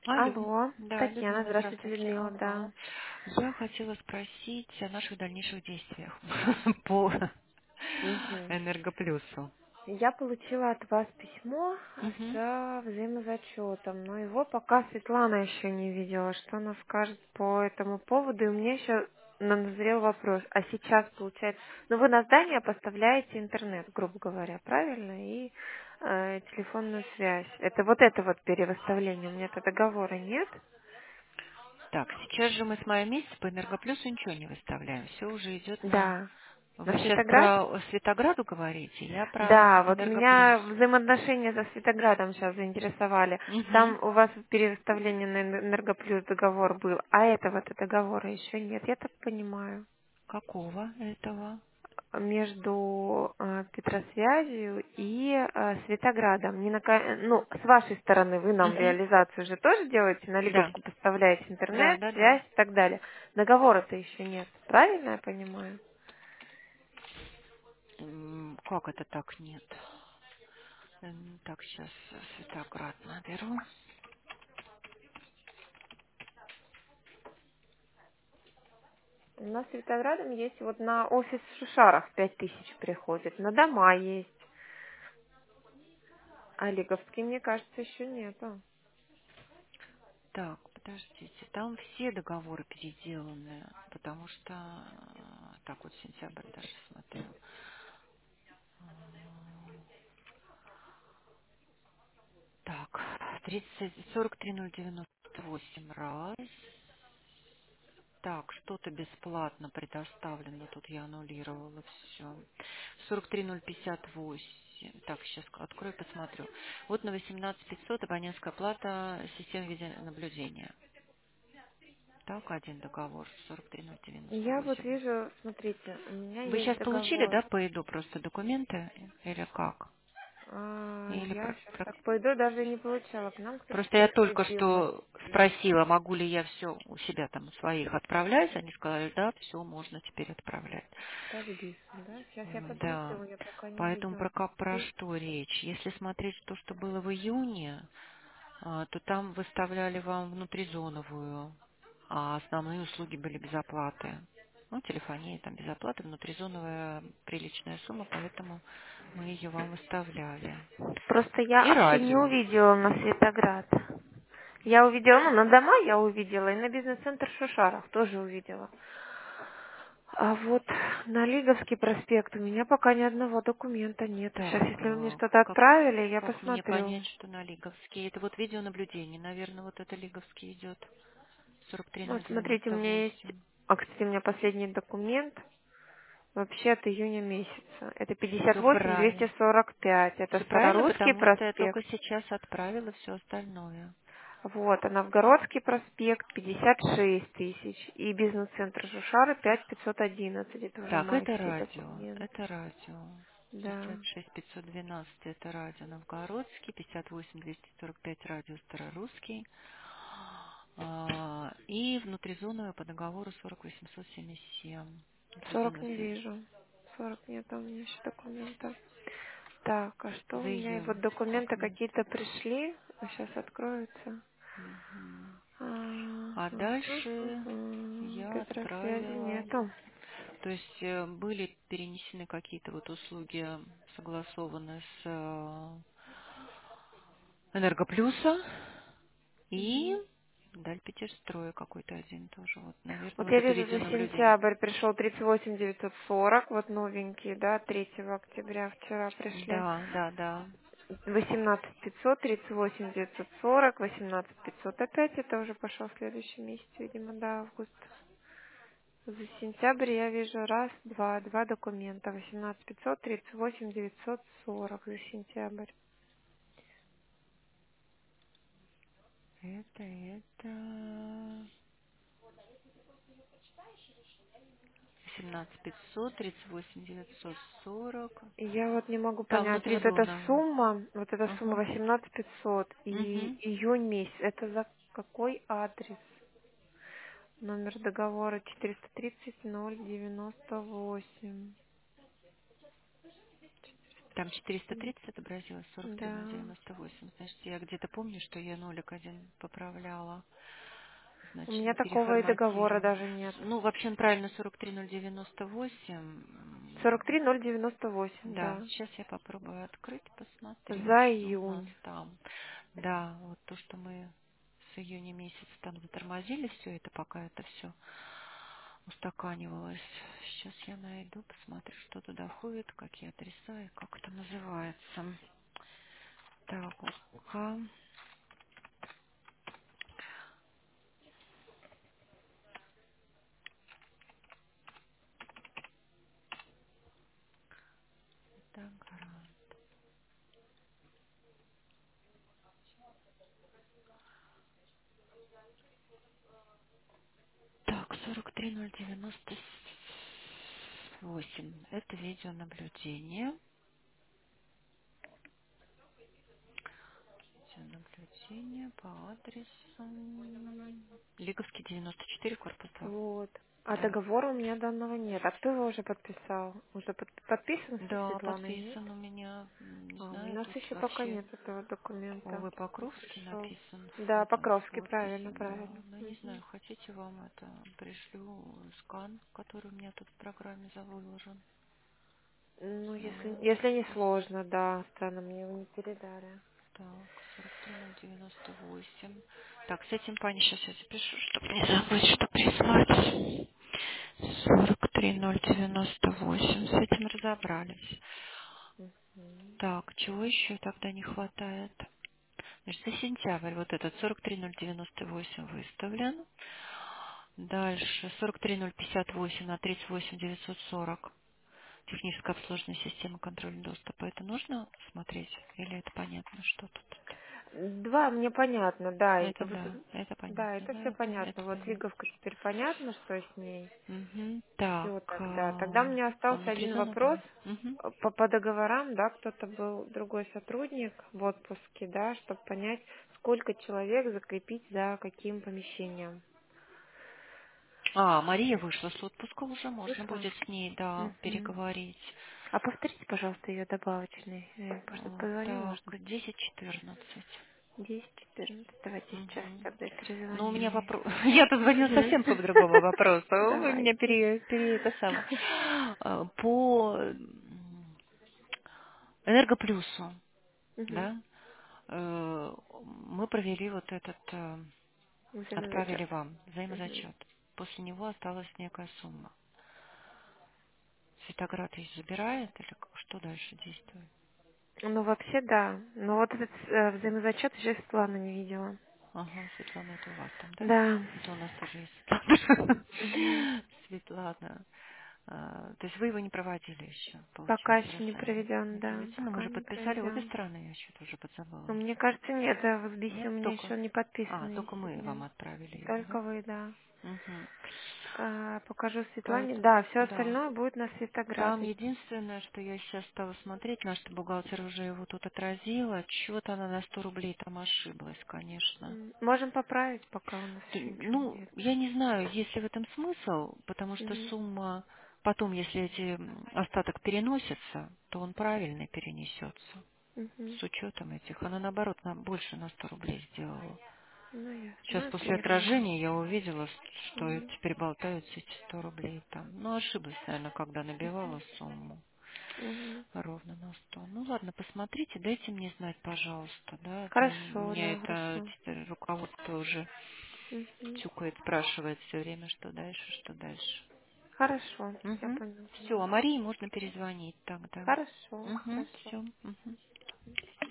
Алло. Алло, Да, Татьяна, Людмила, здравствуйте, здравствуйте. Людмила, да. Ага. Я хотела спросить о наших дальнейших действиях по Мгм. Энергоплюсу. Я получила от вас письмо Мгм. с взаимозачетом, но его пока Светлана еще не видела. Что она скажет по этому поводу? И у меня еще назрел вопрос. А сейчас, получается, ну вы на здание поставляете интернет, грубо говоря, правильно? И телефонную связь. Это вот перевыставление. У меня-то договора нет. Так, сейчас же мы с мая месяца по Энергоплюсу ничего не выставляем. Все уже идет на... Да. На Вы сейчас Светоград? про Светограду говорите, я про Да, вот Энергоплюс. меня взаимоотношения со Светоградом сейчас заинтересовали. Угу. Там у вас переставление на Энергоплюс договор был, а этого-то договора еще нет, я так понимаю. Какого этого? Между Петросвязью и Светоградом. Ну, с вашей стороны вы нам Угу. реализацию же тоже делаете, на Да. Лиговку поставляете Да, интернет, да, да. связь и так далее. Договора-то еще нет. Правильно я понимаю? Как это так нет? Так, сейчас Светоград наберу. У нас с Светоградом есть вот на офис в Шушарах 5000 приходит, на дома есть. А Лиговский, мне кажется, еще нету. Так, подождите, там все договоры переделаны, потому что, так вот сентябрь даже смотрю. Так, 43098 раз. Так, что-то бесплатно предоставлено, тут я аннулировала все. 43058. Так, сейчас открою, посмотрю. Вот на 18500 абонентская плата системы видеонаблюдения. Так, один договор, Я вот 43098. вижу, смотрите, у меня Вы есть сейчас получили, договор. да, по ИДу просто документы или как? Или Я сейчас так пойду, даже не получала. К нам кто-то просто я только приходил на что спросила, могу ли я все у себя там у своих отправлять. Они сказали, да, все можно теперь отправлять. Тавгис, да? Сейчас я Да. посмотрю, я пока не Поэтому видела. про что речь? Если смотреть то, что было в июне, то там выставляли вам внутризоновую, а основные услуги были без оплаты. Ну, телефония там без оплаты, внутризоновая приличная сумма, поэтому мы ее вам выставляли. Просто я И вообще не радио. увидела на Светоград. Я увидела, ну, на дома я увидела, и на бизнес-центр в Шушарах тоже увидела. А вот на Лиговский проспект у меня пока ни одного документа нет. Сейчас, Так, если вы мне что-то отправили, я как мне понять, посмотрю. что на Лиговский? Это вот видеонаблюдение, наверное, вот это Лиговский идет. Вот смотрите, у меня есть... 43098. кстати, у меня последний документ вообще от июня месяца. Это Все правильно. 58-245. Это Все правильно, Старорусский потому что я только проспект. сейчас отправила все остальное. Вот, а Новгородский проспект 56 тысяч. И бизнес-центр Жушары 5511. Это уже Так, это майские радио. документы. Это радио. Да. 56512 это радио Новгородский, 58245 радио Старорусский. И внутризоновая по договору 40877. 40 Внутризоновая не связь. вижу. 40 нет у меня еще документа. Так, а что у За меня? И вот июнь. документы Как нет? какие-то пришли. Сейчас откроются. Мгм. А Ага. дальше я Петросвязи отправила. нету. То есть были перенесены какие-то вот услуги, согласованные с Энергоплюса и Мгм. Дальпетерстроя какой-то один тоже. Вот, наверное, Вот вот я это вижу за видеонаблюдение. сентябрь пришел 38940, вот новенькие, да, 3 октября вчера пришли. Да, да, да. 18500, 38940, 18500 опять, это уже пошел следующий месяц, видимо, да, август. За сентябрь я вижу два документа, 18500, 38940 за сентябрь. Это 18500, 38940. И я вот не могу Там понять, внутризоновая. вот эта сумма Ага. 18500 и Угу. июнь месяц, это за какой адрес? Номер договора 430 098. Там 430 отобразилось, Да. 43098. Значит, я где-то помню, что я нолик один поправляла. У Значит, меня мы такого и договора переформатируем. даже нет. Ну, вообще он правильно 43098. 43098, Да, да. сейчас я попробую открыть, посмотреть, За что у нас июнь. там. Да, вот то, что мы с июня месяца там затормозили все это, пока это все устаканивалось. Сейчас я найду, посмотрю, что туда входит, какие адреса и как это называется. Так, УК. Так, так, 43098. Это видеонаблюдение. Наблюдение по адресу Лиговский 94, корпус 2. Вот. А Да. договора у меня данного нет. А кто его уже подписал? Уже подписан со Да, Светланой, нет? подписан у меня, не У знаю, нас тут еще пока вообще нет этого документа. ОВ Покровский Хорошо. написан, Да, это Покровский, правильно, подписан, да. правильно. Но не знаю, Мгм. хотите вам это, пришлю скан, который у меня тут в программе выложен. Ну, если не Сейчас. сложно, да, странно, мне его не передали. Так, 43098. Так, с этим, Паня, сейчас я запишу, чтобы не забыть, что прислать. 43098. С этим разобрались. Мгм. Так, чего еще тогда не хватает? Значит, за сентябрь вот этот 43098 выставлен. Дальше 43058 на 38940. Техническое обслуживание системы контроля доступа. Это нужно смотреть? Или это понятно, что тут? Два, мне понятно, да. Это да, это Да, понятно, это да, все это понятно. Вот понятно. Лиговка теперь понятно, что с ней. Мгм. Так, Все тогда. Тогда у меня а остался внутри один зона вопрос. была? Мгм. По договорам, да, кто-то был другой сотрудник в отпуске, да, чтобы понять, сколько человек закрепить за каким помещением. А, Мария вышла с отпуска уже, можно Вышла? будет с ней, да, Мгм. переговорить. А повторите, пожалуйста, ее добавочный. Я просто позвоню, Так, может быть. 10-14. 10-14. Давайте сейчас Мгм. тогда Ну, у перезвоню меня ей. вопрос. Я-то звоню Мгм. совсем по другому вопросу. Вы меня Давайте. это самое. По Энергоплюсу, Мгм. да, мы провели вот этот, отправили Взаимозачет. вам Мгм. взаимозачет. После него осталась некая сумма. Светоград ее забирает или что дальше действует? Ну, вообще, да. Но вот этот взаимозачет еще Светлана не видела. Ага, Светлана, это у вас там, да? Да. Это у нас тоже есть Светлана. Мгм. Светлана. То есть вы его не проводили еще, Пока получается, еще не рассмотрение не проведен, да. проведено. Мы Пока же не подписали обе проведен. стороны, я что-то уже Но подзабыла. мне кажется, нет, в СБИСе Нет, у меня только... еще не подписано, Только мы вам нет. отправили его, да? Только вы, да. Угу. Покажу Светлане. Поэтому, Да, все да. остальное будет на Там Светограде. единственное, что я сейчас стала смотреть, наша бухгалтер уже его тут отразила, что-то она на 100 рублей там ошиблась, конечно. Можем поправить, пока у нас еще ничего Ну, нет. я не знаю, есть ли в этом смысл, потому что Мгм. сумма, потом, если эти остаток переносится, то он правильно перенесется. Мгм. С учетом этих. Она, наоборот, нам больше на 100 рублей сделала. Ну, ясно. Сейчас Ну, это после ерунда. отражения я увидела, что Мгм. теперь болтаются эти 100 рублей там. Ну, ошиблась, наверное, когда набивала сумму. Мгм. Ровно на 100. Ну ладно, посмотрите, дайте мне знать, пожалуйста, да, а то у Хорошо, меня да, это хорошо. теперь руководство уже Мгм. тюкает, спрашивает все время, что дальше, что дальше. Хорошо, я Угу. поняла. Все, а Марии можно перезвонить тогда. Хорошо, Угу, хорошо. все. Угу.